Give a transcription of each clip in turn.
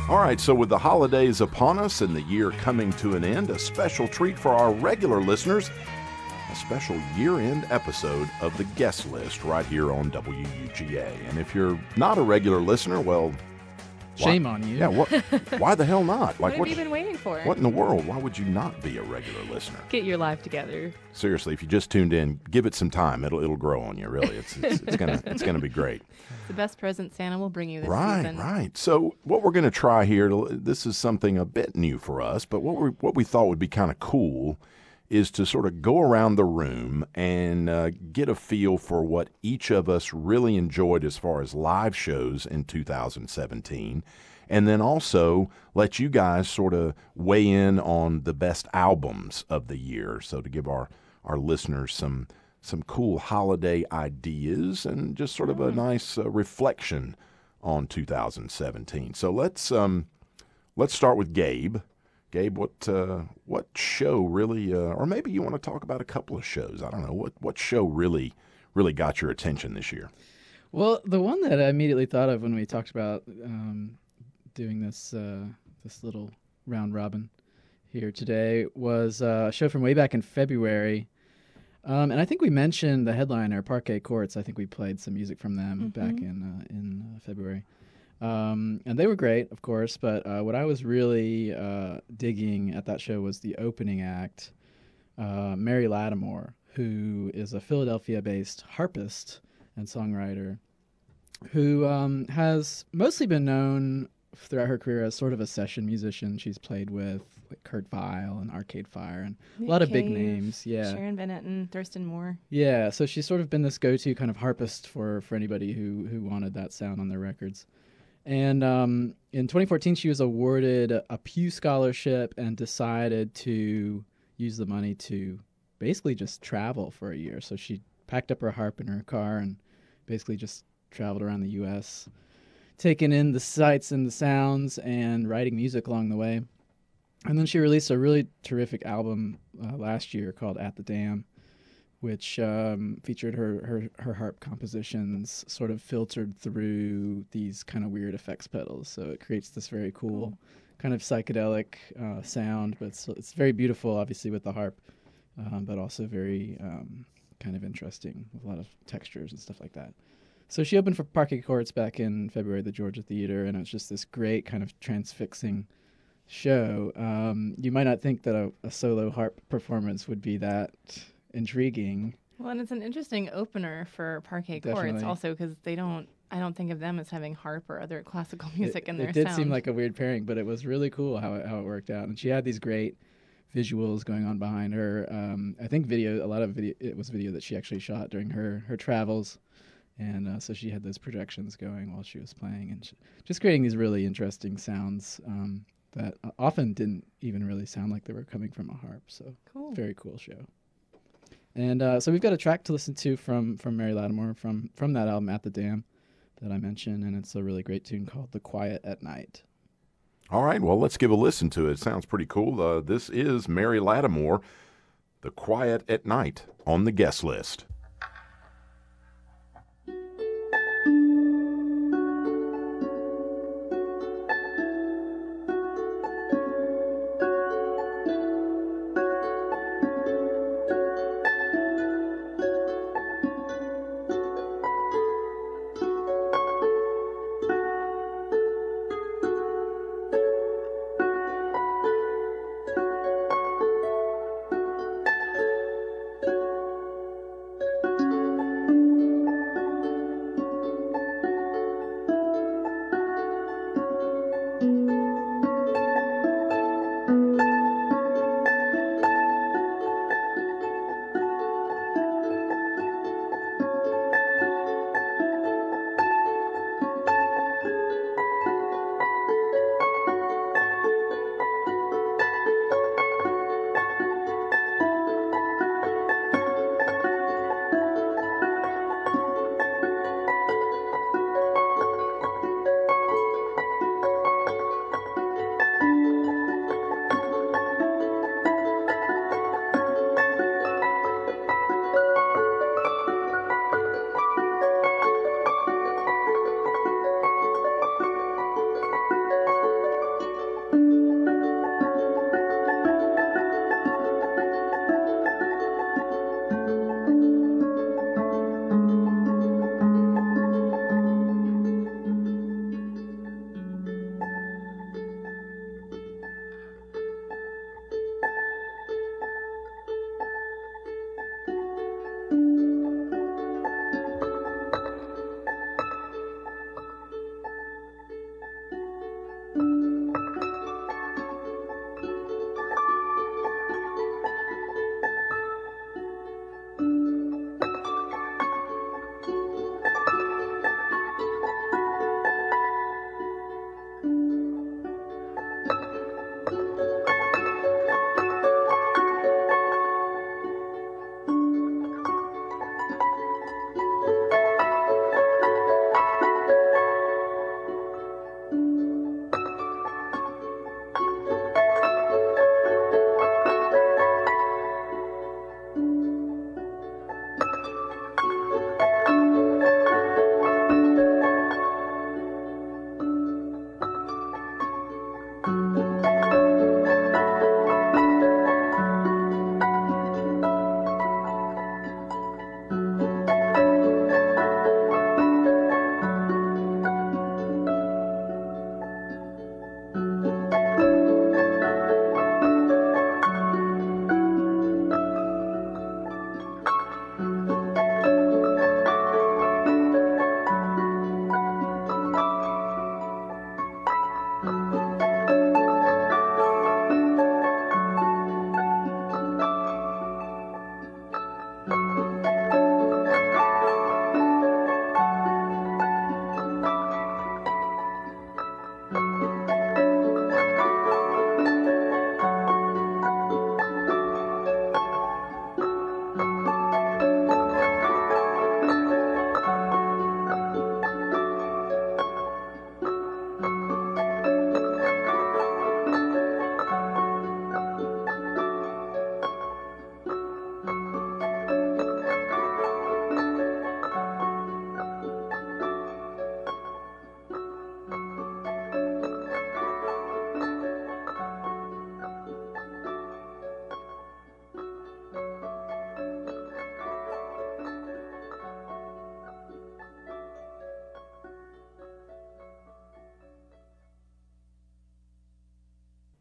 All right, so with the holidays upon us and the year coming to an end, a special treat for our regular listeners, a special year-end episode of The Guest List right here on WUGA. And if you're not a regular listener, well, shame on you. Yeah, why the hell not? What have you been waiting for? What in the world? Why would you not be a regular listener? Get your life together. Seriously, if you just tuned in, give it some time. It'll grow on you. Really, it's gonna be great. It's the best present Santa will bring you this Right, season. right. So what we're gonna try here, this is something a bit new for us, but what we thought would be kind of cool is to sort of go around the room and get a feel for what each of us really enjoyed as far as live shows in 2017, and then also let you guys sort of weigh in on the best albums of the year, so to give our listeners some cool holiday ideas and just sort of a nice reflection on 2017. So let's start with Gabe. Gabe, what show really, or maybe you want to talk about a couple of shows. I don't know. What show really got your attention this year? Well, the one that I immediately thought of when we talked about doing this little round robin here today was a show from way back in February. And I think we mentioned the headliner, Parquet Courts. I think we played some music from them back in February. And they were great, of course, but what I was really digging at that show was the opening act, Mary Lattimore, who is a Philadelphia-based harpist and songwriter who has mostly been known throughout her career as sort of a session musician. She's played with like Kurt Weill and Arcade Fire and Nick a lot of Cave, big names. Yeah, Sharon Bennett and Thurston Moore. Yeah, so she's sort of been this go-to kind of harpist for anybody who wanted that sound on their records. And in 2014, she was awarded a Pew Scholarship and decided to use the money to basically just travel for a year. So she packed up her harp in her car and basically just traveled around the U.S., taking in the sights and the sounds and writing music along the way. And then she released a really terrific album last year called At the Dam, which featured her harp compositions sort of filtered through these kind of weird effects pedals. So it creates this very cool kind of psychedelic sound, but it's very beautiful, obviously, with the harp, but also very kind of interesting with a lot of textures and stuff like that. So she opened for Parquet Courts back in February at the Georgia Theater, and it was just this great kind of transfixing show. You might not think that a solo harp performance would be that intriguing. Well, and it's an interesting opener for Parquet Courts also because I don't think of them as having harp or other classical music in their sound. It did seem like a weird pairing, but it was really cool how it worked out. And she had these great visuals going on behind her. I think it was video that she actually shot during her travels. And so she had those projections going while she was playing and just creating these really interesting sounds that often didn't even really sound like they were coming from a harp. So cool. Very cool show. And so we've got a track to listen to from Mary Lattimore from that album At the Dam that I mentioned, and it's a really great tune called The Quiet at Night. All right, well, let's give a listen to it. It sounds pretty cool. This is Mary Lattimore, The Quiet at Night, on the guest list.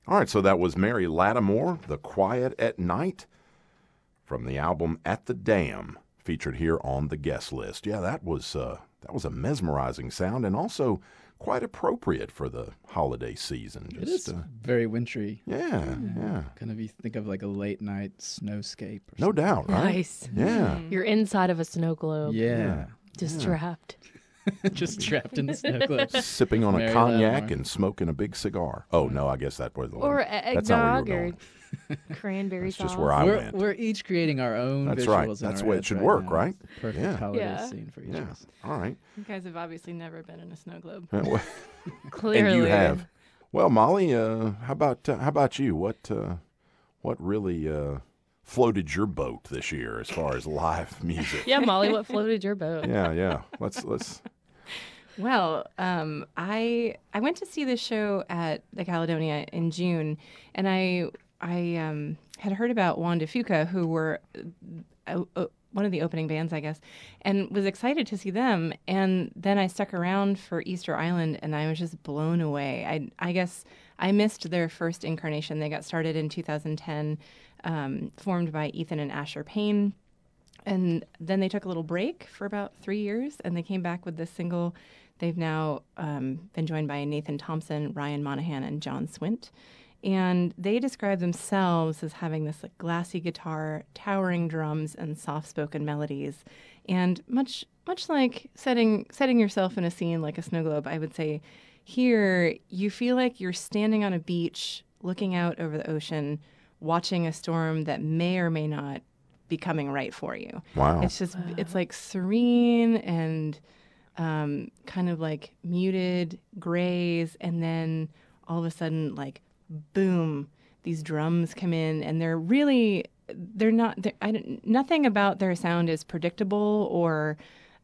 All right, so that was Mary Lattimore, The Quiet at Night, from the album At the Dam, featured here on the guest list. Yeah, that was a mesmerizing sound, and also quite appropriate for the holiday season. It is very wintry. Yeah. Kind of, you think of like a late night snowscape. Or No doubt, right? Nice. Yeah. You're inside of a snow globe. Yeah. Just trapped. Just trapped in the snow globe. Sipping on Mary a cognac Lattimore. and smoking a big cigar. Oh, no, I guess that was Or that's not where eggnog you were or going. cranberry That's sauce. just where I We're, went. we're each creating our own That's visuals. right. in That's our the way it heads should right work, now. right? It's the perfect Yeah. holiday Yeah. scene for each Yeah. of us. All right. You guys have obviously never been in a snow globe. Clearly. And you have. Well, Molly, how about you? What really floated your boat this year as far as live music? Yeah, Molly, what floated your boat? Yeah. Let's. Well, I went to see this show at the Caledonia in June, and I had heard about Juan de Fuca, who were one of the opening bands, I guess, and was excited to see them. And then I stuck around for Easter Island, and I was just blown away. I guess I missed their first incarnation. They got started in 2010, formed by Ethan and Asher Payne. And then they took a little break for about 3 years, and they came back with this single. They've now been joined by Nathan Thompson, Ryan Monahan, and John Swint. And they describe themselves as having this like glassy guitar, towering drums, and soft-spoken melodies. And much like setting yourself in a scene like a snow globe, I would say here you feel like you're standing on a beach, looking out over the ocean, watching a storm that may or may not be coming right for you. Wow. It's like serene and kind of like muted grays, and then all of a sudden, like, boom, these drums come in, and nothing about their sound is predictable or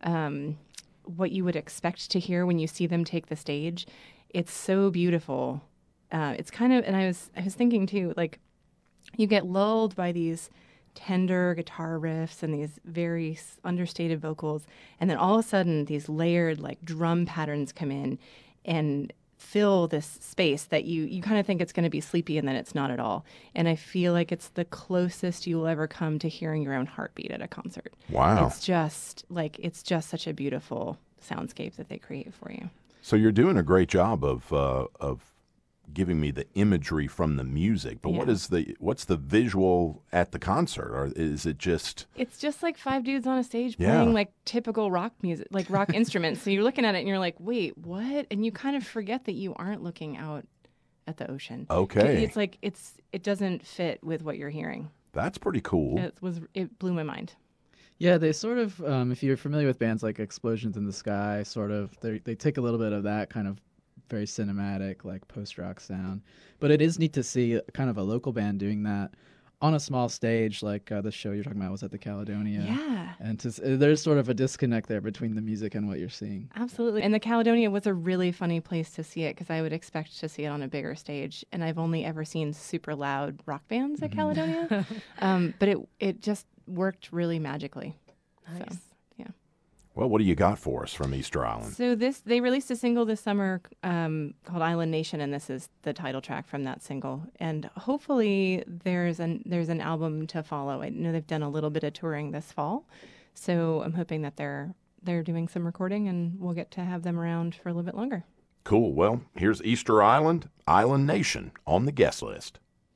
what you would expect to hear when you see them take the stage. It's so beautiful. It's kind of, and I was thinking too, like, you get lulled by these tender guitar riffs and these very understated vocals, and then all of a sudden these layered like drum patterns come in and fill this space that you kind of think it's going to be sleepy, and then it's not at all. And I feel like it's the closest you will ever come to hearing your own heartbeat at a concert. Wow. It's just such a beautiful soundscape that they create for you. So you're doing a great job of giving me the imagery from the music, but Yeah. what's the visual at the concert, or is it just? It's just like five dudes on a stage Yeah. playing like typical rock music, like rock instruments. So you're looking at it and you're like, wait, what? And you kind of forget that you aren't looking out at the ocean. Okay. It's like it doesn't fit with what you're hearing. That's pretty cool. It blew my mind. Yeah, they sort of, if you're familiar with bands like Explosions in the Sky, sort of, they take a little bit of that kind of very cinematic, like post-rock sound. But it is neat to see kind of a local band doing that on a small stage, like the show you're talking about was at the Caledonia. Yeah. And there's sort of a disconnect there between the music and what you're seeing. Absolutely. And the Caledonia was a really funny place to see it because I would expect to see it on a bigger stage. And I've only ever seen super loud rock bands at Caledonia. But it just worked really magically. Nice. So, yeah. Well, what do you got for us from Easter Island? So they released a single this summer called Island Nation, and this is the title track from that single. And hopefully there's an album to follow. I know they've done a little bit of touring this fall, so I'm hoping that they're doing some recording, and we'll get to have them around for a little bit longer. Cool. Well, here's Easter Island, Island Nation on the guest list.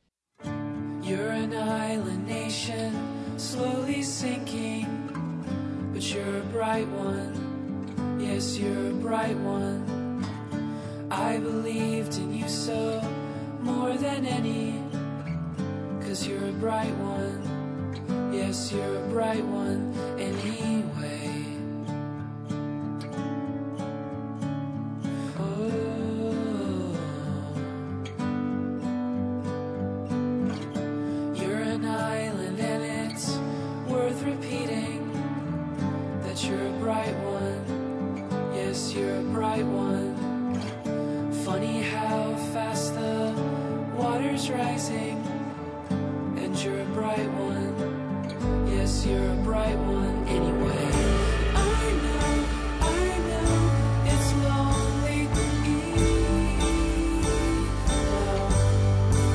You're an island nation, slowly sinking, but you're a bright one, yes, you're a bright one. I believed in you so, more than any, 'cause you're a bright one, yes, you're a bright one anyway. You're an island and it's worth repeating that you're a bright one, yes, you're a bright one. Funny how fast the water's rising, and you're a bright one, yes, you're a bright one anyway. I know, it's lonely,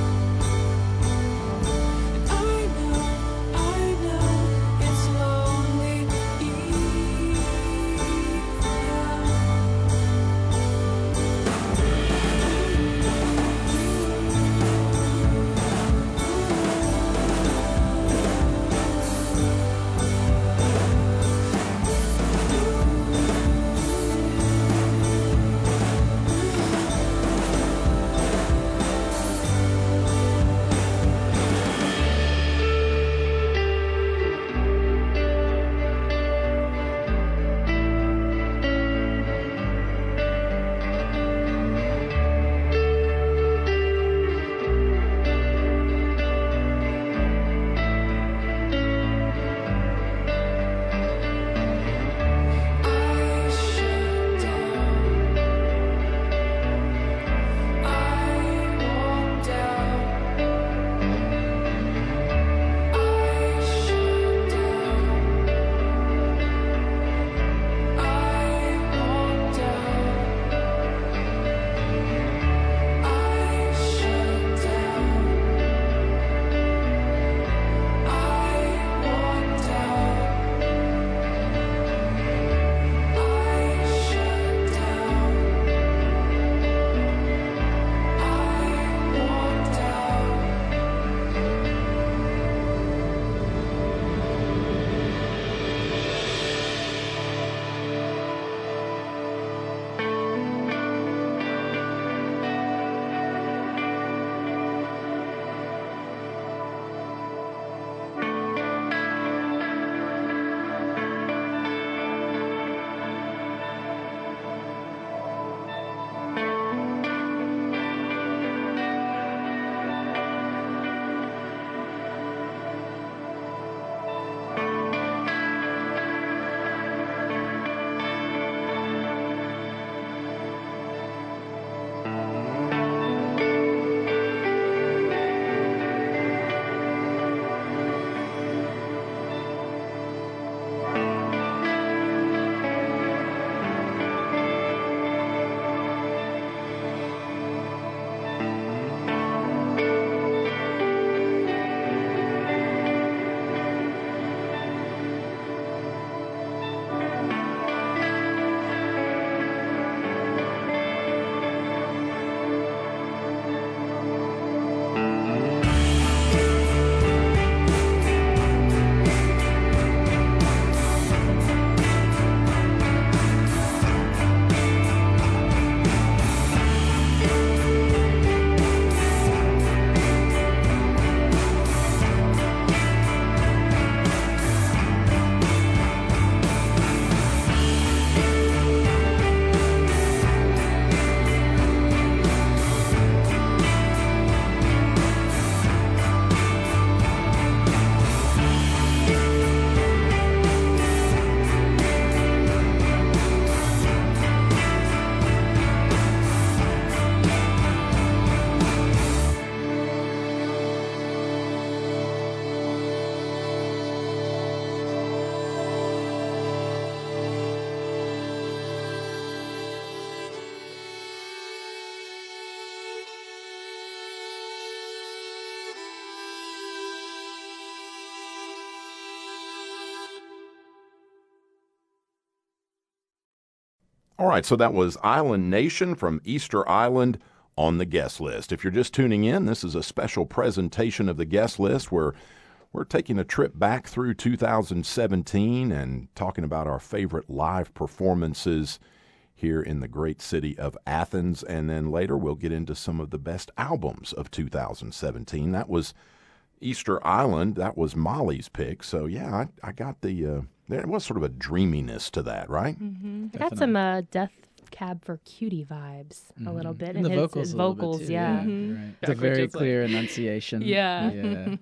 All right, so that was Island Nation from Easter Island on the guest list. If you're just tuning in, this is a special presentation of the guest list where we're taking a trip back through 2017 and talking about our favorite live performances here in the great city of Athens. And then later we'll get into some of the best albums of 2017. That was Easter Island. That was Molly's pick. So, yeah, I got the there was sort of a dreaminess to that, right? I got some Death Cab for Cutie vibes a little bit. And the vocals, his a little bit, vocals, too. yeah. You're right. It's a Which very is like- clear enunciation. Yeah.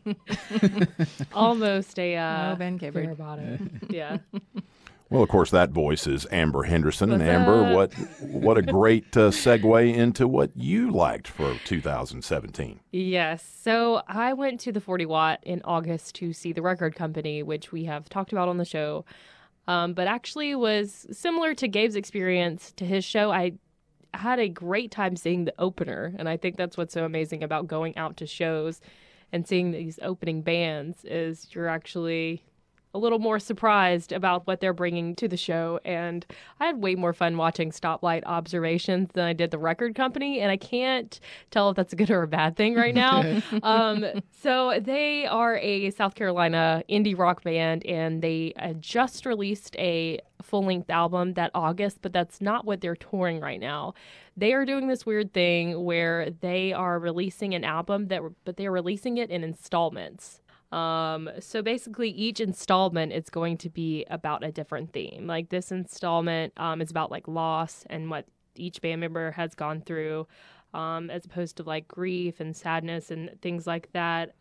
Almost a Ben Gibbard. fair bottom. Yeah. Well, of course, that voice is Amber Henderson. And What's Amber, up? what a great segue into what you liked for 2017. Yes. So I went to the 40 Watt in August to see The Record Company, which we have talked about on the show. But actually was similar to Gabe's experience to his show. I had a great time seeing the opener. And I think that's what's so amazing about going out to shows and seeing these opening bands is you're actually a little more surprised about what they're bringing to the show. And I had way more fun watching Stoplight Observations than I did The Record Company. And I can't tell if that's a good or a bad thing right now. So they are a South Carolina indie rock band, and they just released a full-length album that August, but that's not what they're touring right now. They are doing this weird thing where they are releasing an album but they're releasing it in installments. So basically each installment is going to be about a different theme. Like this installment is about like loss and what each band member has gone through, as opposed to like grief and sadness and things like that.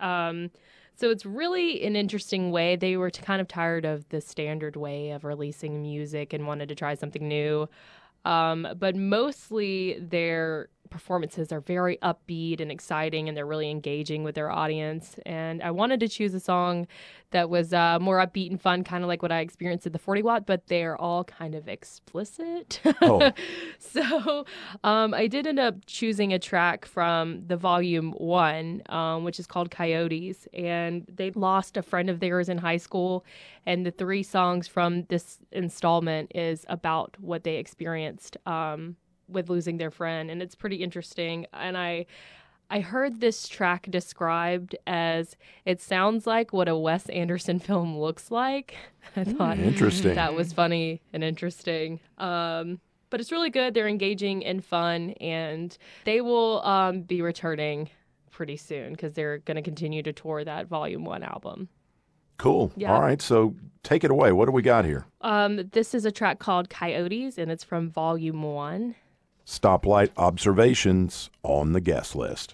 So it's really an interesting way. They were kind of tired of the standard way of releasing music and wanted to try something new. But mostly their performances are very upbeat and exciting, and they're really engaging with their audience. And I wanted to choose a song that was more upbeat and fun, kind of like what I experienced at the 40 Watt, but they're all kind of explicit. Oh. So I did end up choosing a track from the Volume 1, which is called Coyotes. And they lost a friend of theirs in high school. And the 3 songs from this installment is about what they experienced with losing their friend. And it's pretty interesting. And I heard this track described as it sounds like what a Wes Anderson film looks like. I thought Interesting. that was funny and interesting. But it's really good. They're engaging and fun, and they will be returning pretty soon because they're going to continue to tour that Volume 1 album. Cool. Yeah. All right, so take it away. What do we got here? This is a track called Coyotes, and it's from Volume 1. Stoplight Observations on the guest list.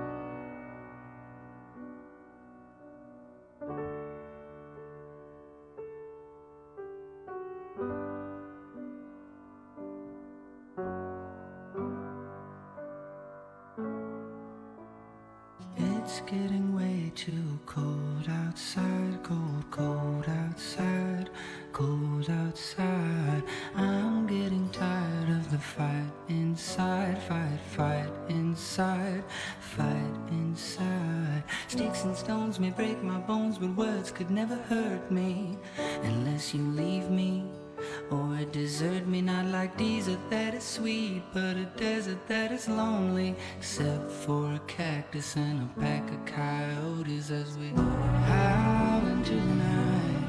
It's getting way too cold outside, cold, cold outside, cold outside. I'm getting tired of the fight inside, fight inside, fight inside. Sticks and stones may break my bones, but words could never hurt me unless you leave me or desert me. Not like desert that is sweet, but a desert that is lonely, except for a cactus and a pack of coyotes as we howl into the night,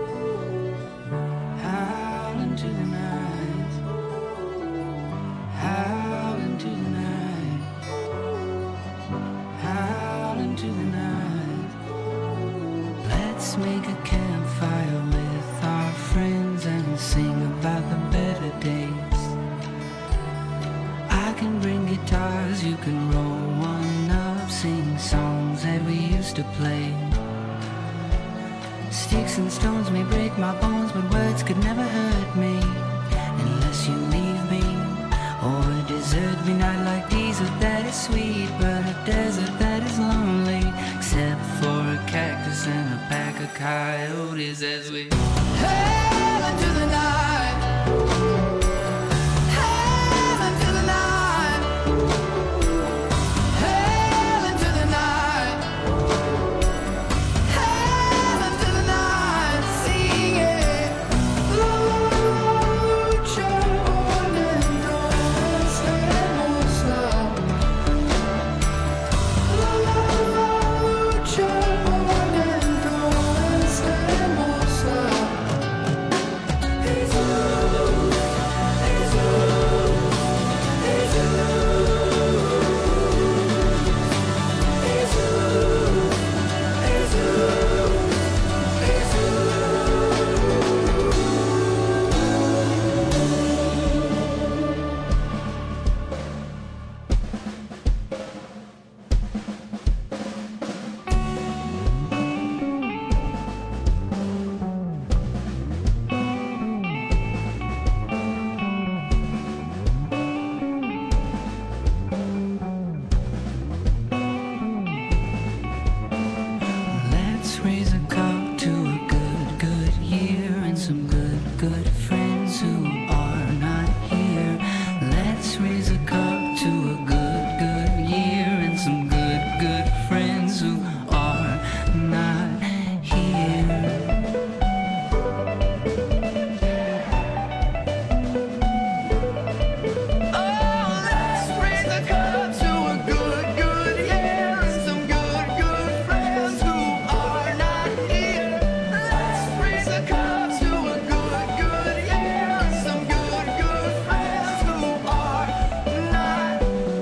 howl into the night, howl into the night, howl into the night. Let's make a campfire with our friends and sing about the better days. I can bring guitars, you can roll one up, sing songs that we used to play. Sticks and stones may break my bones, but words could never hurt me unless you leave me or desert me. Not like desert that is sweet, but a desert that is lonely, except for a cactus and a pack of coyotes as we hail into the night, hail into the night, hail into the night, hail into the night, singing Lord, your name. raise a cup to a good, good year and some good, good friends who are not here. Oh, let's raise a cup to a good, good year and some good, good friends who are not here. Let's raise a cup to a good, good year and some good, good friends who are not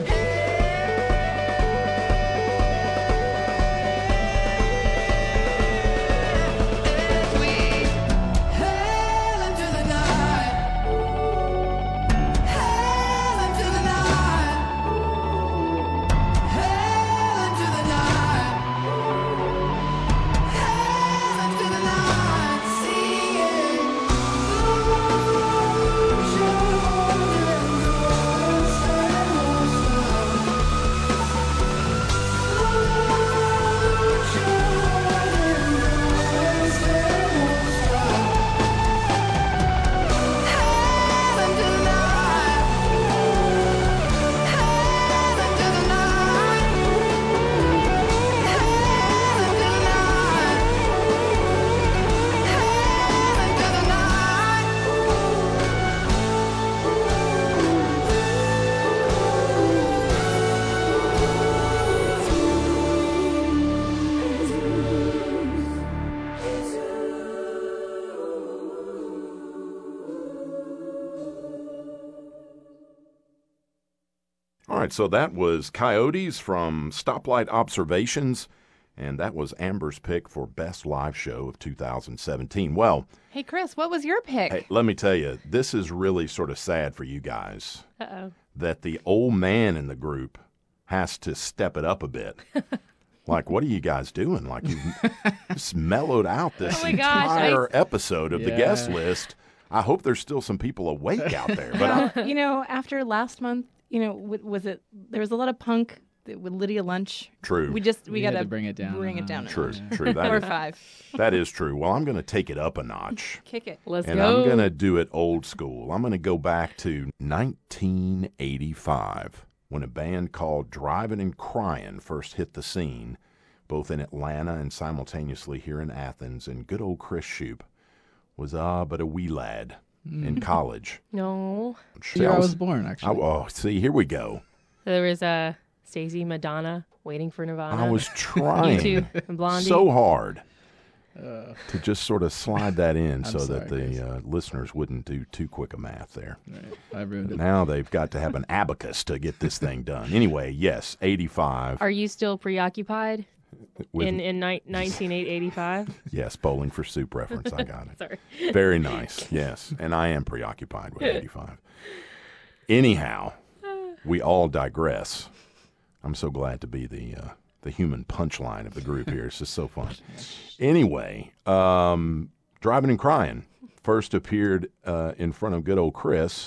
here. As we hail into the night, hail into the night, hail into the night, hail into the night, seeing All right, so that was Coyotes from Stoplight Observations, and that was Amber's pick for Best Live Show of 2017. Well, Hey, Chris, what was your pick? hey, let me tell you, this is really sort of sad for you guys Uh-oh. that the old man in the group has to step it up a bit. Like, what are you guys doing? Like, you've just mellowed out this Oh my gosh, entire episode of the Yeah. guest list. I hope there's still some people awake out there. But You know, after last month, you know, was it? There was a lot of punk with Lydia Lunch. true. We We got had to to bring it down. Bring it down. a True, notch. true. That Or is, 5. that is true. Well, I'm going to take it up a notch. Kick it. Let's And go. I'm going to do it old school. I'm going to go back to 1985 when a band called Driving and Crying first hit the scene, both in Atlanta and simultaneously here in Athens. And good old Chris Shoup was but a wee lad in college. No. The year I was born, actually. Oh, see, here we go. There was Stacey, Madonna, Waiting for Nirvana. I was You trying too, and Blondie. so hard to just sort of slide that in so sorry, that the listeners wouldn't do too quick a math there. Right. I ruined it. Now they've got to have an abacus to get this thing done. Anyway, yes, 85. Are you still preoccupied With, in 1985? yes, Bowling for Soup reference. I got it. Sorry. Very nice. Yes, and I am preoccupied with 85. Anyhow, we all digress. I'm so glad to be the human punchline of the group here. It's just so fun. Anyway, Driving and Crying first appeared in front of good old Chris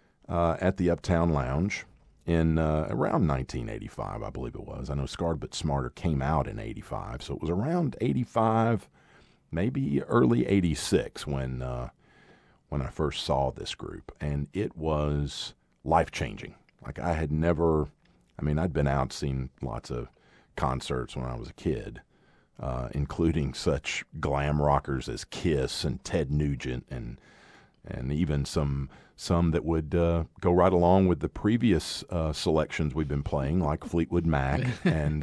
at the Uptown Lounge in around 1985, I believe it was. I know Scarred But Smarter came out in 85, so it was around 85, maybe early 86 when I first saw this group, and it was life-changing. Like I had never, I mean, I'd been out, seen lots of concerts when I was a kid, including such glam rockers as Kiss and Ted Nugent and even some that would go right along with the previous selections we've been playing, like Fleetwood Mac. And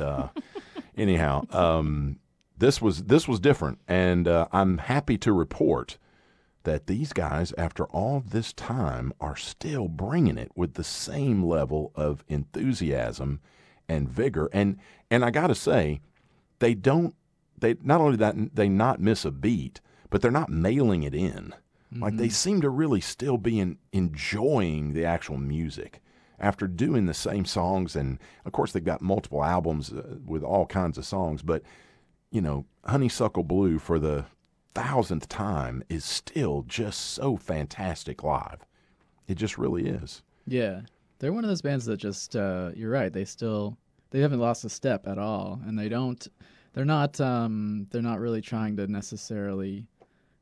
anyhow, this was different, and I'm happy to report that these guys, after all this time, are still bringing it with the same level of enthusiasm and vigor. And I got to say, they not only that they not miss a beat, but they're not mailing it in. Like they seem to really still be enjoying the actual music after doing the same songs. And of course, they've got multiple albums with all kinds of songs. But, you know, Honeysuckle Blue for the 1,000th time is still just so fantastic live. It just really is. Yeah, they're one of those bands that just you're right. They haven't lost a step at all, and they're not really trying to necessarily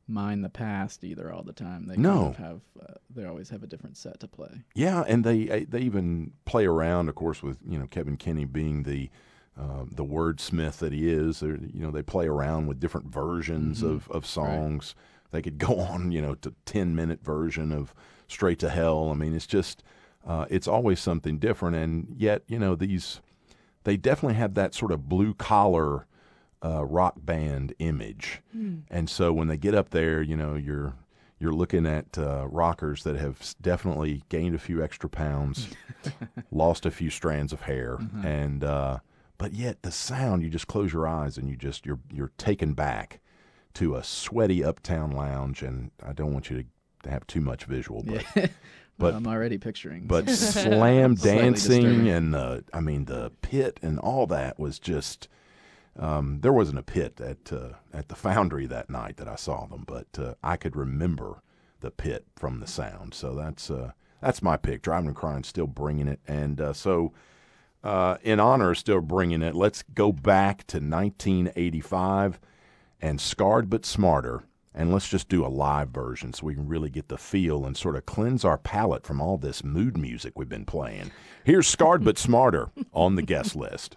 mind the past either all the time. They No. kind of have they always have a different set to play. Yeah, and they even play around, of course, with Kevin Kinney being the wordsmith that he is. They play around with different versions of songs. Right. They could go on, to 10-minute version of Straight to Hell. I mean, it's just it's always something different, and yet they definitely have that sort of blue collar rock band image, and so when they get up there, you're looking at rockers that have definitely gained a few extra pounds, lost a few strands of hair, and but yet the sound, you just close your eyes and you're taken back to a sweaty uptown lounge, and I don't want you to have too much visual, but. Yeah. But I'm already picturing. But slam dancing disturbing. and the pit and all that was just. There wasn't a pit at the Foundry that night that I saw them, but I could remember the pit from the sound. So that's my pick. Driving and Crying, still bringing it, and so in honor of still bringing it, let's go back to 1985 and Scarred But Smarter. And let's just do a live version so we can really get the feel and sort of cleanse our palate from all this mood music we've been playing. Here's Scarred But Smarter on the guest list.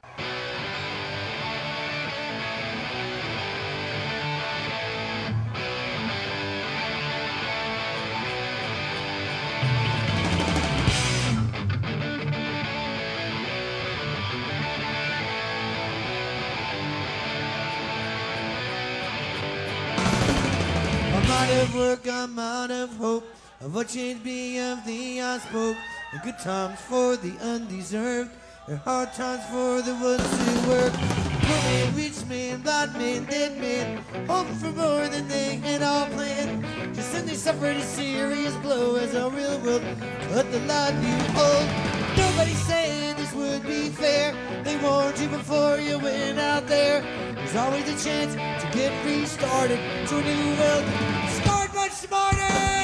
I'm out of work, I'm out of hope. Of what change be of thee I spoke. The good times for the undeserved, the hard times for the ones who work. Poor man, rich man, blind man, dead man, hope for more than they had all planned. Just then they suffered a serious blow as our real world cut the life you hold. Nobody said this would be fair. They warned you before you went out there. There's always a chance to get restarted to a new world. Scarred but smarter!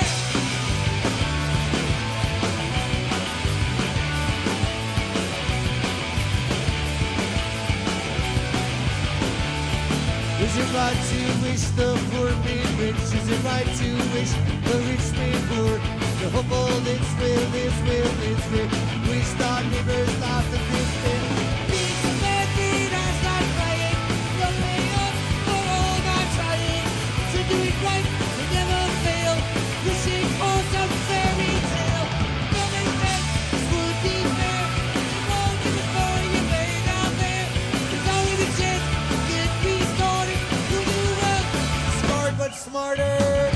Is it right to wish the poor man rich? Is it right to wish the rich man poor? To hope all this will. We start neighbors life in this bit. Peace and medicine, I start crying. Don't pay up for all my trying. To do it right, to never fail. Wishing for some fairy tale. Nobody said this would be fair. You won't do it for you laid out there. There's always a chance to get restarted. You'll do well, scarred but smarter.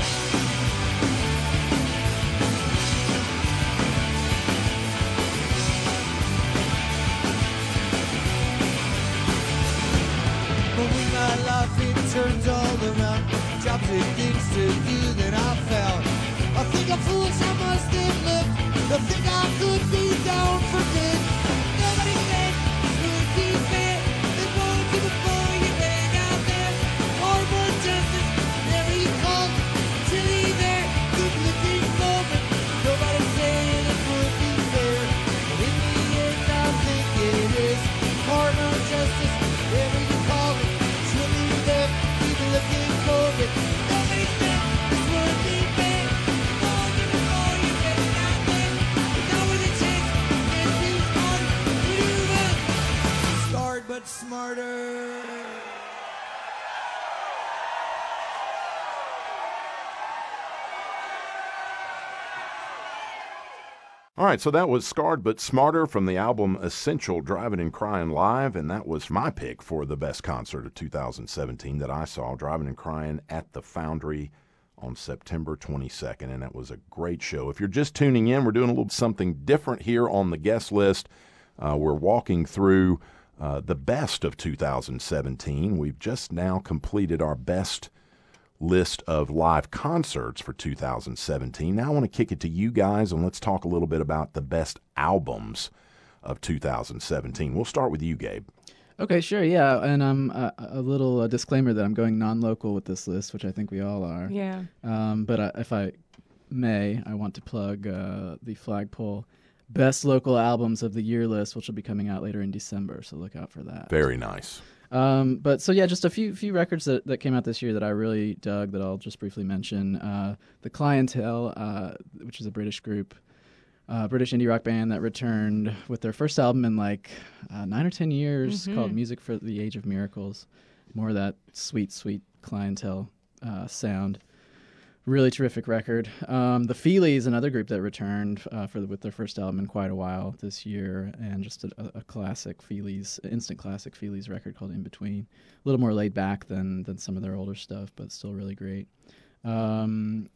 But when my life it turns all around, jobs and things to do that I found. I think I'm foolish, I must admit. I think I could be down for good. Nobody said it would be fair. They won't do before you hang out there. Horrible justice, never you called. Chilly there, good looking moment. Nobody said it would be fair. But in the end, I think it is. Horrible justice, never you called. Chilly there, good looking moment. Nobody said this would be fair. They won't do before you hang out there. There's always a chance to get restarted. You will. Scarred but smarter. All right, so that was Scarred But Smarter from the album Essential Driving and Crying Live, and that was my pick for the best concert of 2017 that I saw, Driving and Crying at the Foundry on September 22nd, and that was a great show. If you're just tuning in, we're doing a little something different here on the guest list. We're walking through the best of 2017. We've just now completed our best list of live concerts for 2017. Now I want to kick it to you guys, and let's talk a little bit about the best albums of 2017. We'll start with you, Gabe. Okay, sure, yeah, and I'm a little disclaimer that I'm going non-local with this list, which I think we all are. Yeah. But if I may, I want to plug the Flagpole best local albums of the year list, which will be coming out later in December. So look out for that. Very nice. But so yeah, just a few records that came out this year that I really dug that I'll just briefly mention. The Clientele, which is a British group, British indie rock band that returned with their first album in like 9 or 10 years, called Music for the Age of Miracles. More of that sweet Clientele sound. Really terrific record. The Feelies, another group that returned with their first album in quite a while this year, and just a classic Feelies, instant classic Feelies record called In Between. A little more laid back than some of their older stuff, but still really great. Another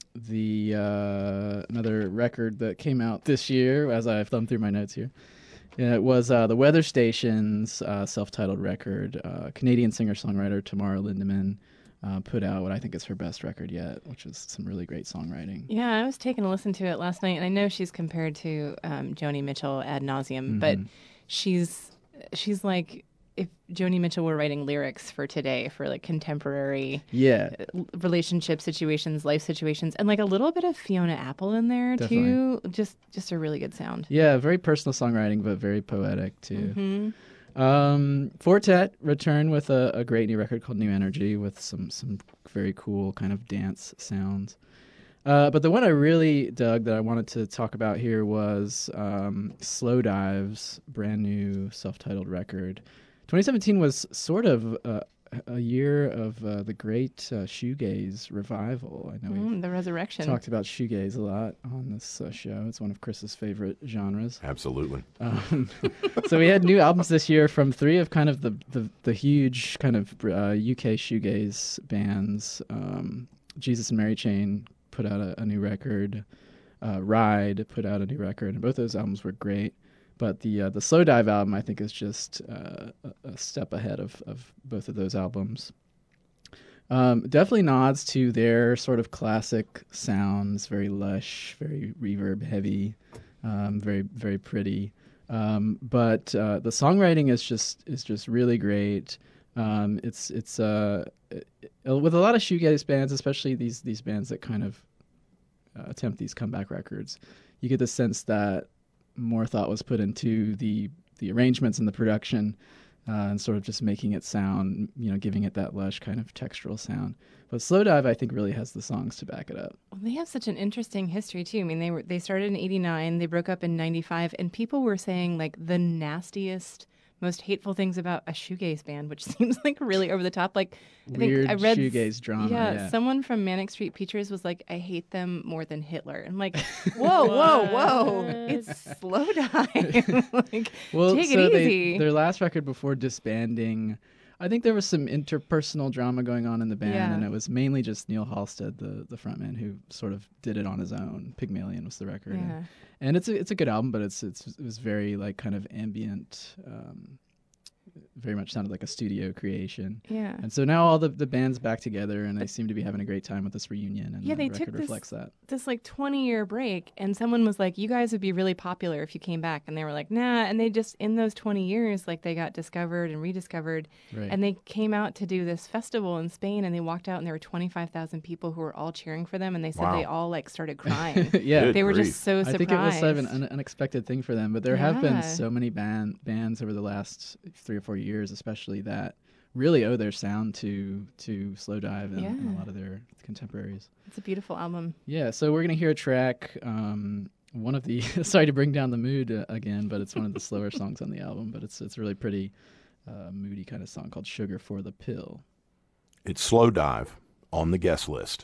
record that came out this year, as I thumbed through my notes here, it was the Weather Station's self-titled record. Canadian singer-songwriter Tamara Lindemann put out what I think is her best record yet, which is some really great songwriting. Yeah, I was taking a listen to it last night, and I know she's compared to Joni Mitchell ad nauseum, but she's like if Joni Mitchell were writing lyrics for today, for like contemporary relationship situations, life situations, and like a little bit of Fiona Apple in there too. Just a really good sound. Yeah, very personal songwriting, but very poetic too. Fortet returned with a great new record called New Energy with some very cool kind of dance sounds. But the one I really dug that I wanted to talk about here was Slow Dive's brand new self-titled record. 2017 was sort of a year of the great shoegaze revival. I know the resurrection. Talked about shoegaze a lot on this show. It's one of Chris's favorite genres. Absolutely. So we had new albums this year from three of kind of the huge kind of UK shoegaze bands. Jesus and Mary Chain put out a new record. Ride put out a new record, and both those albums were great. But the Slow Dive album, I think, is just a step ahead of both of those albums. Definitely nods to their sort of classic sounds, very lush, very reverb heavy, very very pretty. But the songwriting is just really great. It's with a lot of shoegaze bands, especially these bands that kind of attempt these comeback records. You get the sense that more thought was put into the arrangements and the production, and sort of just making it sound, giving it that lush kind of textural sound. But Slow Dive, I think, really has the songs to back it up. Well, they have such an interesting history too. I mean, they started in '89, they broke up in '95, and people were saying like the nastiest, most hateful things about a shoegaze band, which seems like really over the top. Like Weird I read shoegaze drama. Yeah, someone from Manic Street Preachers was like, "I hate them more than Hitler." I'm like, whoa! It's Slow Dive. Like, take it easy. Their last record before disbanding, I think there was some interpersonal drama going on in the band, and it was mainly just Neil Halstead, the frontman, who sort of did it on his own. Pygmalion was the record. Yeah. And it's a good album, but it was very like kind of ambient, very much sounded like a studio creation. Yeah. And so now all the band's back together, and they seem to be having a great time with this reunion. And yeah, the they record took reflects that. this like 20-year break, and someone was like, "You guys would be really popular if you came back," and they were like, "Nah." And they just in those 20 years, like they got discovered and rediscovered, Right. and they came out to do this festival in Spain, and they walked out, and there were 25,000 people who were all cheering for them, and they said they all like started crying. Yeah. Good They were grief. just so surprised. I think it was sort of an unexpected thing for them, but there have been so many bands over the last 3 or 4 years, especially that really owe their sound to Slow Dive and a lot of their contemporaries. It's a beautiful album. Yeah, so we're gonna hear a track. One of the sorry to bring down the mood again, but it's one of the slower songs on the album. But it's a really pretty moody kind of song called "Sugar for the Pill." It's Slow Dive on the guest list.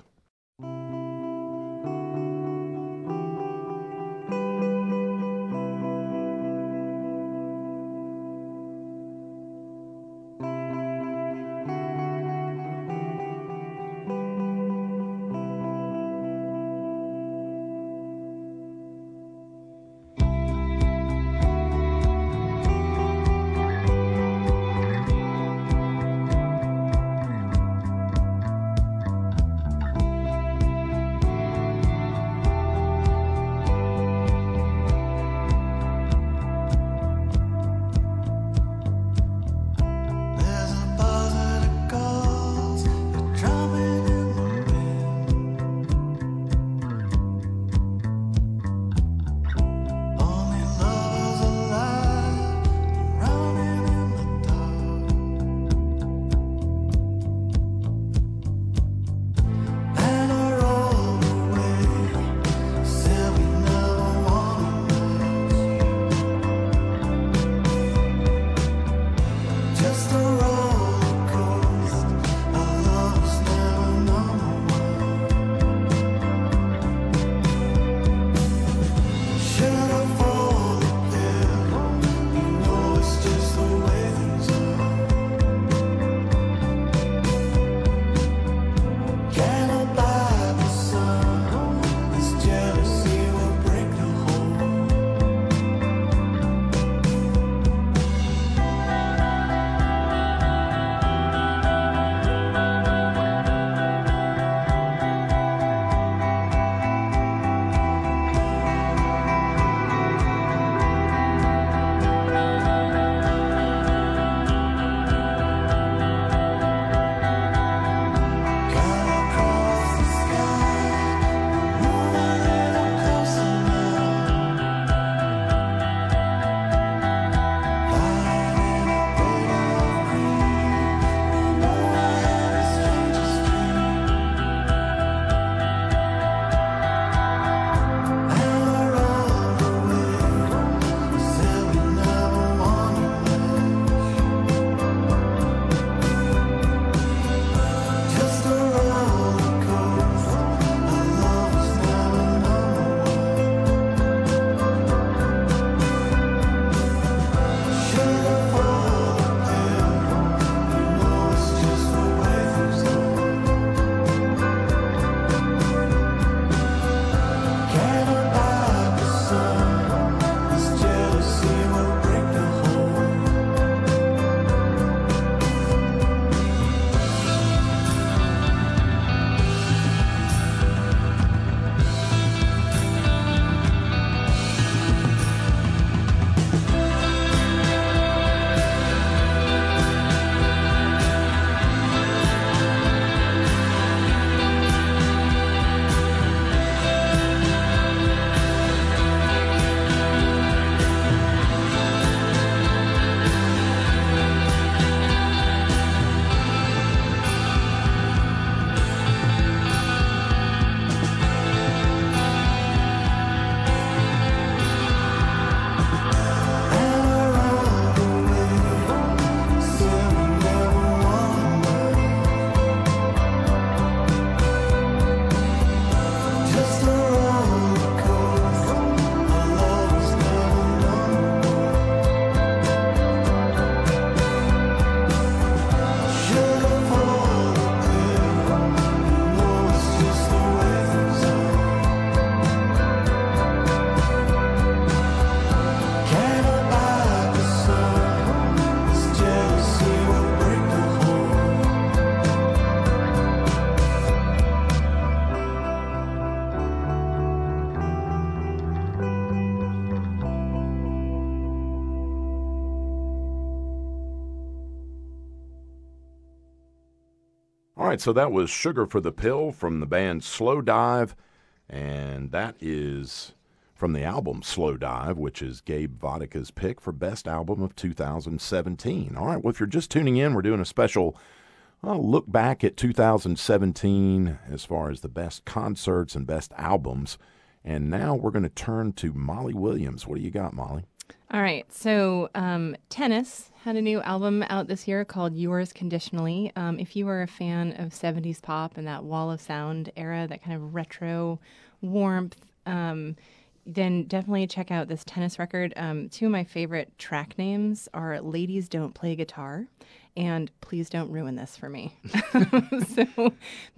All right, so that was Sugar for the Pill from the band Slow Dive, and that is from the album Slow Dive, which is Gabe Vodika's pick for Best Album of 2017. All right, well, if you're just tuning in, we're doing a special look back at 2017 as far as the best concerts and best albums. And now we're going to turn to Molly Williams. What do you got, Molly? All right. So Tennis had a new album out this year called Yours Conditionally. If you are a fan of 70s pop and that wall of sound era, that kind of retro warmth, then definitely check out this Tennis record. Two of my favorite track names are Ladies Don't Play Guitar and Please Don't Ruin This for Me. So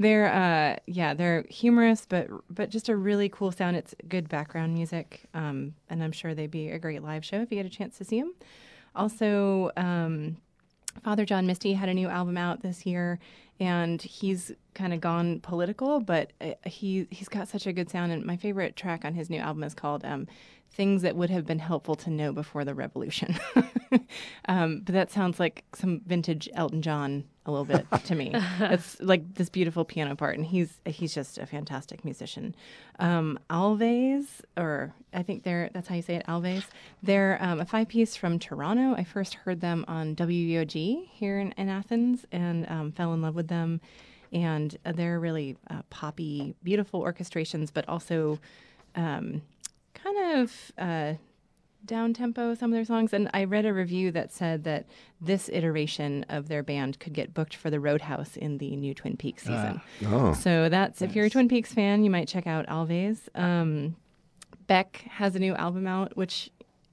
they're humorous, but just a really cool sound. It's good background music, and I'm sure they'd be a great live show if you get a chance to see them. Also, Father John Misty had a new album out this year, and he's kind of gone political, but he's got such a good sound. And my favorite track on his new album is called Things That Would Have Been Helpful to Know Before the Revolution. But that sounds like some vintage Elton John a little bit to me. It's like this beautiful piano part, and he's just a fantastic musician. Alves, or I think that's how you say it, Alves. They're a 5-piece from Toronto. I first heard them on WUOG here in Athens and fell in love with them. And they're really poppy, beautiful orchestrations, but also kind of down-tempo, some of their songs. And I read a review that said that this iteration of their band could get booked for the Roadhouse in the new Twin Peaks season. So that's, if you're a Twin Peaks fan, you might check out Alves. Beck has a new album out, which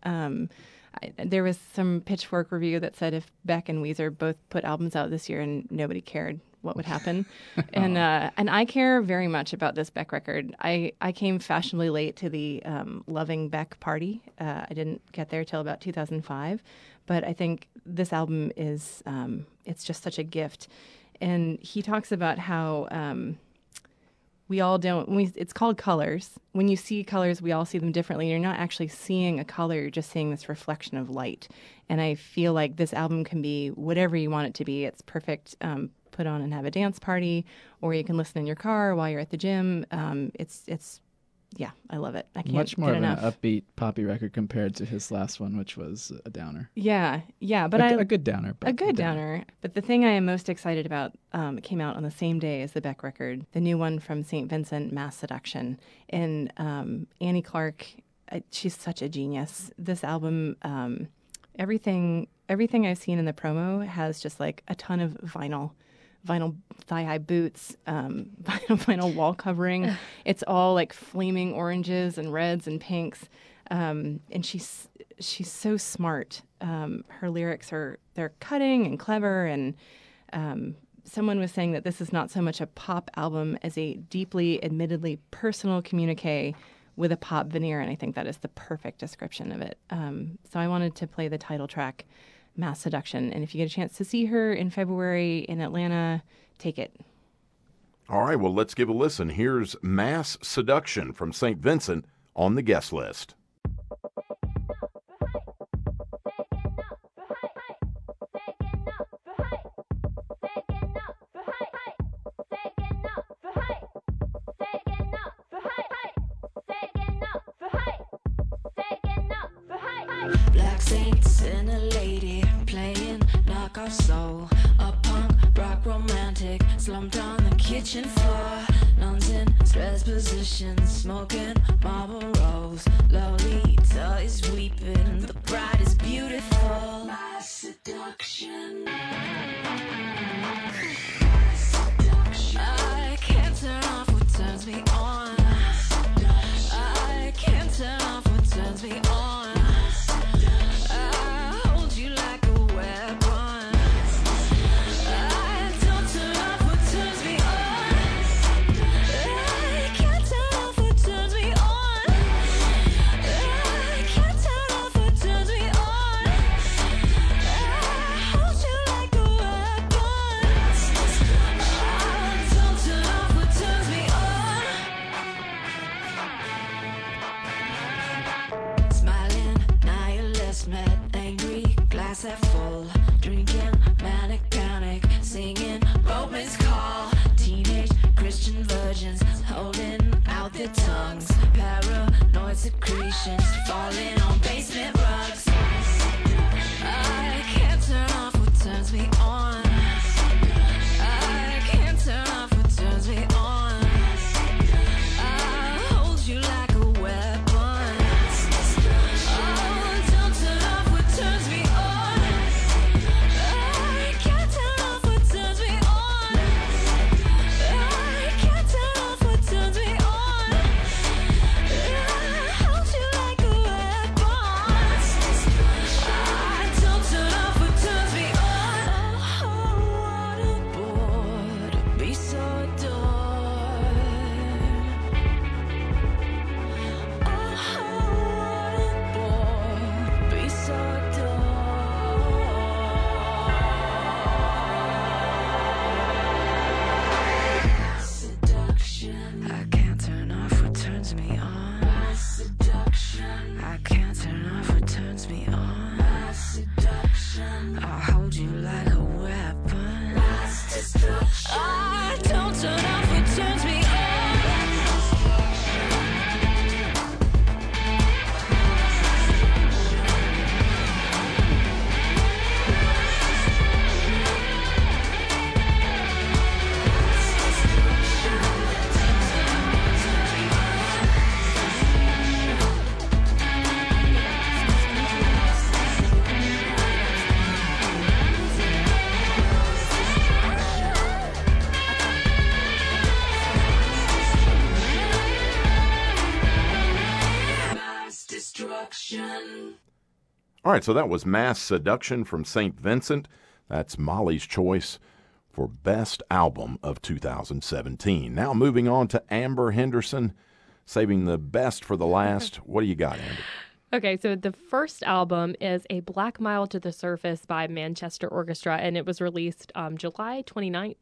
there was some Pitchfork review that said if Beck and Weezer both put albums out this year and nobody cared, what would happen. And I care very much about this Beck record. I came fashionably late to the Loving Beck party. I didn't get there till about 2005, but I think this album is it's just such a gift. And he talks about how we all don't, it's called colors. When you see colors, we all see them differently. You're not actually seeing a color, you're just seeing this reflection of light. And I feel like this album can be whatever you want it to be. It's perfect, put on and have a dance party, or you can listen in your car while you're at the gym. Yeah, I love it. I can't Much more get of enough. an upbeat poppy record compared to his last one, which was a downer. Yeah, but a good downer. But a good downer. But the thing I am most excited about came out on the same day as the Beck record, the new one from St. Vincent, Mass Seduction. And Annie Clark, she's such a genius. This album, everything I've seen in the promo has just like a ton of vinyl thigh-high boots, vinyl wall covering. It's all like flaming oranges and reds and pinks. And she's so smart. Her lyrics they're cutting and clever. And someone was saying that this is not so much a pop album as a deeply, admittedly personal communique with a pop veneer. And I think that is the perfect description of it. So I wanted to play the title track, Mass Seduction. And if you get a chance to see her in February in Atlanta, take it. All right, well, let's give a listen. Here's Mass Seduction from St. Vincent on the guest list. Black saints and a lady playing knockoff soul. A punk rock romantic slumped on the kitchen floor. Nuns in stress positions, smoking Marlboros. Lolita is weeping, the bride is beautiful. My seduction. I can't turn off what turns me on. I can't turn off what turns me on. Half full, drinking, manic panic, singing Roman's Call. temptations to falling on basement rugs. I can't turn off what turns me on. I can't turn off what turns me on. I'll hold you like a weapon. Oh, don't turn off what turns me on. I can't turn off what turns me on. I can't turn off what turns me on. I'll hold you like a weapon. I don't turn off what turns me on. Oh, what a bore to be so adored. Oh, what a bore to be so adored. Seduction. I can't turn off what turns me on. Seduction. I can't turn off what turns me on. Seduction. I'll hold you like a weapon. I don't turn off what turns me on. Mass destruction. All right, so that was Mass Seduction from St. Vincent. That's Molly's choice for Best Album of 2017. Now moving on to Amber Henderson, saving the best for the last. What do you got, Amber? Okay, so the first album is A Black Mile to the Surface by Manchester Orchestra, and it was released July 29th,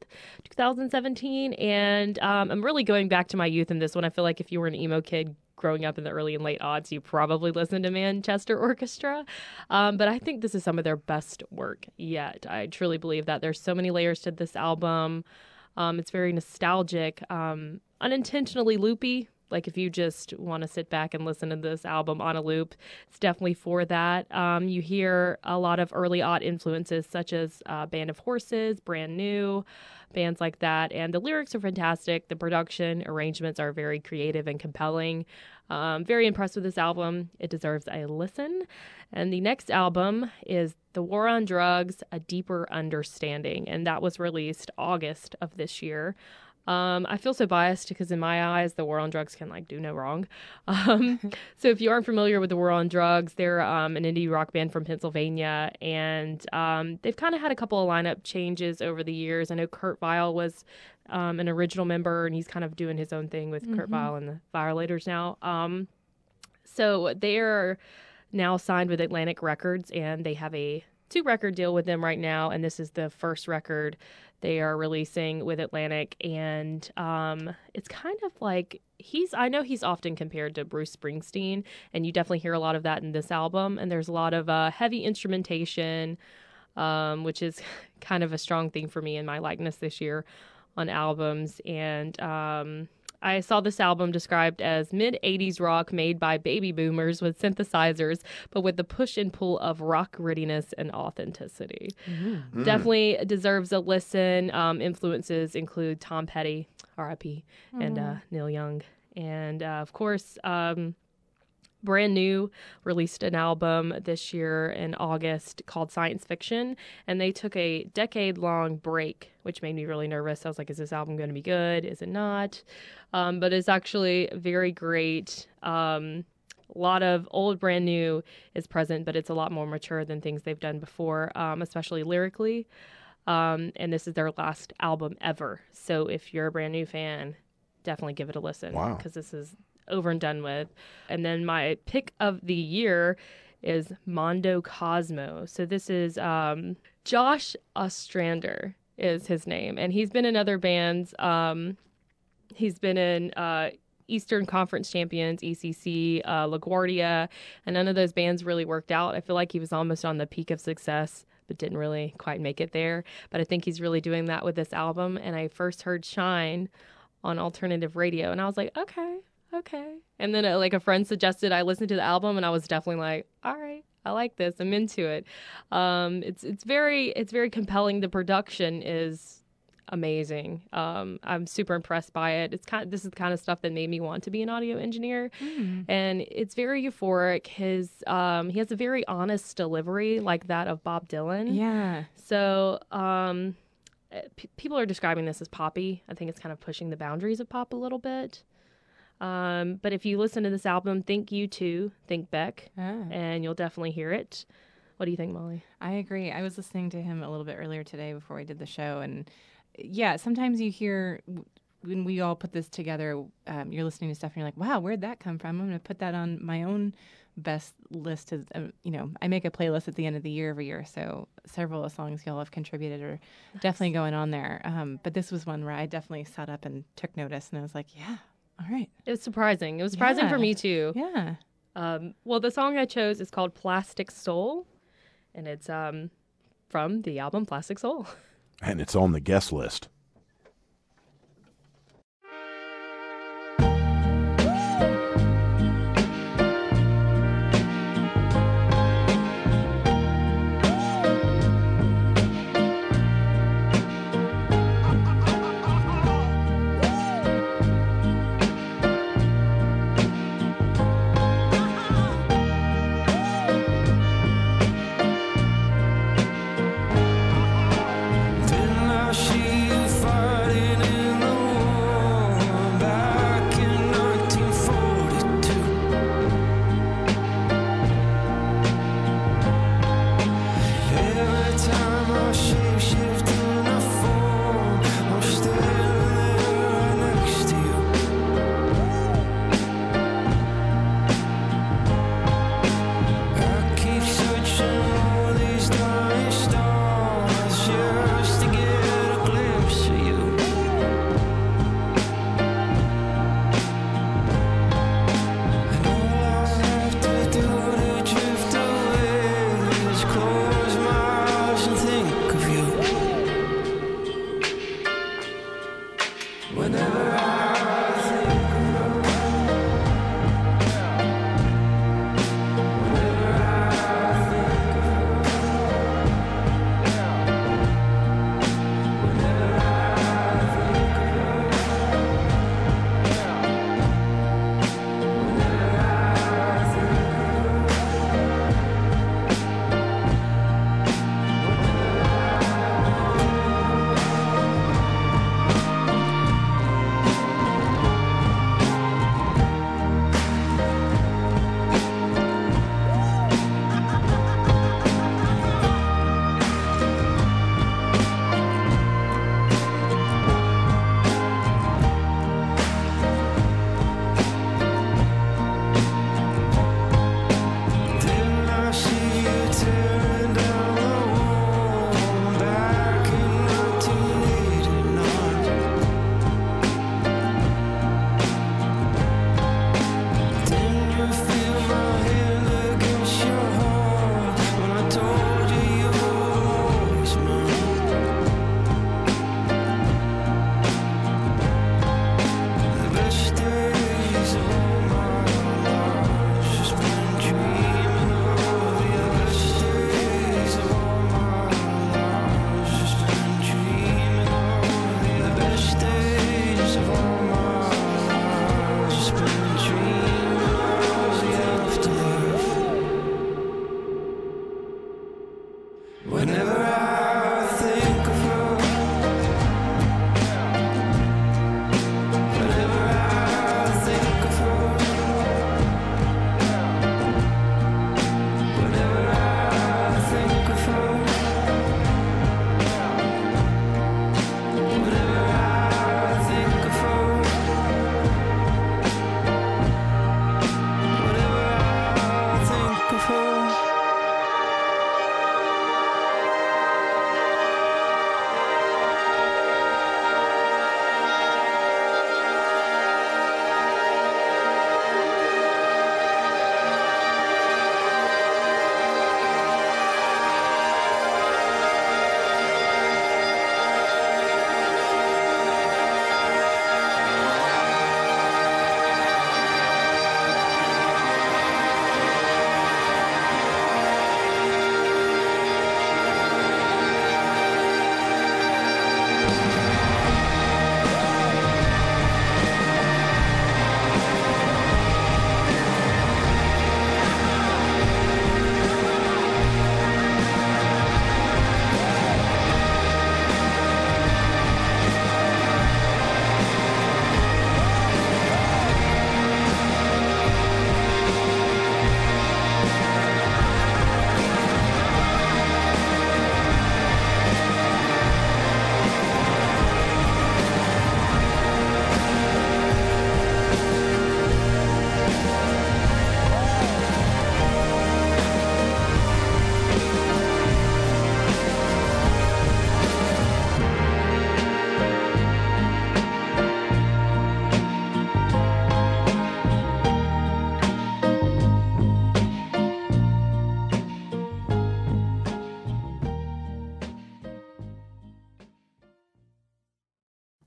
2017. And I'm really going back to my youth in this one. I feel like if you were an emo kid growing up in the early and late aughts, you probably listened to Manchester Orchestra. But I think this is some of their best work yet. I truly believe that there's so many layers to this album. It's very nostalgic, unintentionally loopy. Like if you just want to sit back and listen to this album on a loop, it's definitely for that. You hear a lot of early aught influences such as Band of Horses, Brand New, bands like that. And the lyrics are fantastic. The production arrangements are very creative and compelling. Very impressed with this album. It deserves a listen. And the next album is The War on Drugs, A Deeper Understanding. And that was released August of this year. I feel so biased because in my eyes, the War on Drugs can do no wrong. So if you aren't familiar with the War on Drugs, they're an indie rock band from Pennsylvania, and they've kind of had a couple of lineup changes over the years. I know Kurt Vile was an original member, and he's kind of doing his own thing with Kurt Vile and the Violators now. So they're now signed with Atlantic Records, and they have a 2-record deal with them right now, and this is the first record they are releasing with Atlantic, and it's kind of like I know he's often compared to Bruce Springsteen, and you definitely hear a lot of that in this album, and there's a lot of heavy instrumentation, which is kind of a strong thing for me in my likeness this year on albums, and I saw this album described as mid-'80s rock made by baby boomers with synthesizers, but with the push and pull of rock grittiness and authenticity. Definitely deserves a listen. Influences include Tom Petty, R.I.P., and Neil Young. And, of course, Brand New released an album this year in August called Science Fiction, and they took a decade-long break, which made me really nervous. I was like, is this album going to be good? Is it not? But it's actually very great. A lot of old Brand New is present, but it's a lot more mature than things they've done before, especially lyrically. And this is their last album ever. So if you're a Brand New fan, definitely give it a listen. Wow. Because this is over and done with. And then my pick of the year is Mondo Cosmo. So this is Josh Ostrander is his name, and he's been in other bands. He's been in Eastern Conference Champions, ECC, LaGuardia, and none of those bands really worked out. I feel like he was almost on the peak of success, but didn't really quite make it there. But I think he's really doing that with this album. And I first heard Shine on alternative radio, and I was like, okay, okay. And then like a friend suggested I listen to the album, and I was definitely like, all right, I like this. I'm into it. It's very compelling. The production is amazing. I'm super impressed by it. This is the kind of stuff that made me want to be an audio engineer, and it's very euphoric. He has a very honest delivery, like that of Bob Dylan. Yeah. So people are describing this as poppy. I think it's kind of pushing the boundaries of pop a little bit. But if you listen to this album, think U2, think Beck, and you'll definitely hear it. What do you think, Molly? I agree. I was listening to him a little bit earlier today before we did the show, and yeah, sometimes you hear when we all put this together, you're listening to stuff and you're like, wow, where'd that come from? I'm going to put that on my own best list. I make a playlist at the end of the year every year, so several of the songs y'all have contributed are definitely going on there. But this was one where I definitely sat up and took notice, and I was like, yeah, all right. It was surprising. It was surprising for me, too. Yeah. Well, the song I chose is called Plastic Soul, and it's from the album Plastic Soul. And it's on the guest list.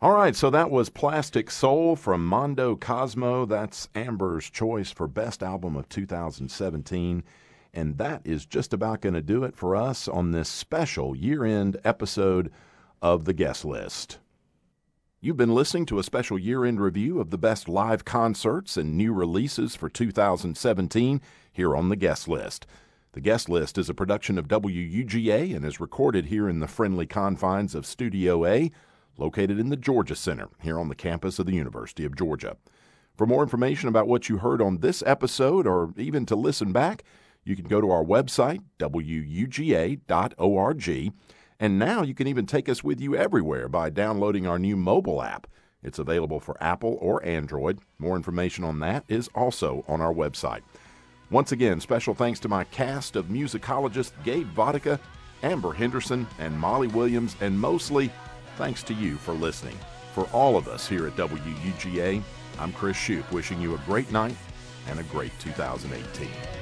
All right, so that was Plastic Soul from Mondo Cosmo. That's Amber's choice for Best Album of 2017. And that is just about going to do it for us on this special year-end episode of The Guest List. You've been listening to a special year-end review of the best live concerts and new releases for 2017 here on The Guest List. The Guest List is a production of WUGA and is recorded here in the friendly confines of Studio A, located in the Georgia Center, here on the campus of the University of Georgia. For more information about what you heard on this episode, or even to listen back, you can go to our website, wuga.org, and now you can even take us with you everywhere by downloading our new mobile app. It's available for Apple or Android. More information on that is also on our website. Once again, special thanks to my cast of musicologists Gabe Vodicka, Amber Henderson, and Molly Williams, and mostly thanks to you for listening. For all of us here at WUGA, I'm Chris Shoup, wishing you a great night and a great 2018.